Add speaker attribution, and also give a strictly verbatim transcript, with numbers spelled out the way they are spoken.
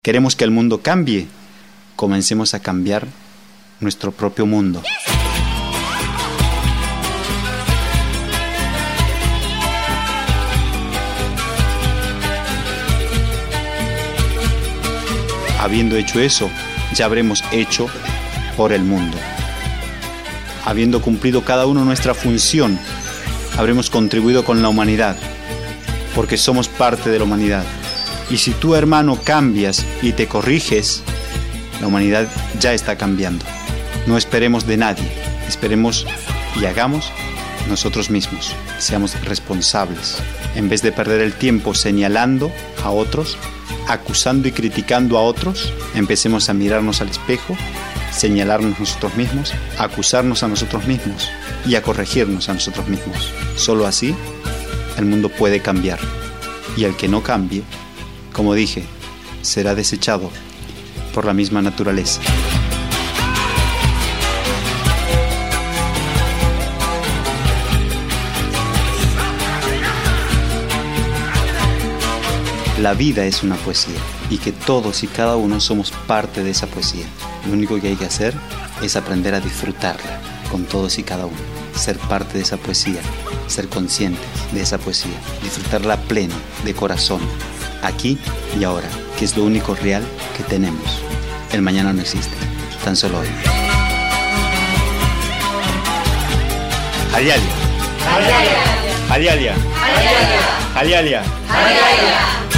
Speaker 1: Queremos que el mundo cambie. Comencemos a cambiar nuestro propio mundo. Habiendo hecho eso, ya habremos hecho por el mundo. Habiendo cumplido cada uno nuestra función, habremos contribuido con la humanidad, porque somos parte de la humanidad. Y si tú, hermano, cambias y te corriges, la humanidad ya está cambiando. No esperemos de nadie, esperemos y hagamos nosotros mismos. Seamos responsables. En vez de perder el tiempo señalando a otros, acusando y criticando a otros, empecemos a mirarnos al espejo, señalarnos nosotros mismos, acusarnos a nosotros mismos y a corregirnos a nosotros mismos. Solo así el mundo puede cambiar. Y el que no cambie, como dije, será desechado por la misma naturaleza. La vida es una poesía y que todos y cada uno somos parte de esa poesía. Lo único que hay que hacer es aprender a disfrutarla con todos y cada uno. Ser parte de esa poesía, ser conscientes de esa poesía, disfrutarla pleno, de corazón, aquí y ahora, que es lo único real que tenemos. El mañana no existe, tan solo hoy. Halialia. Halialia. Halialia. Halialia. Halialia.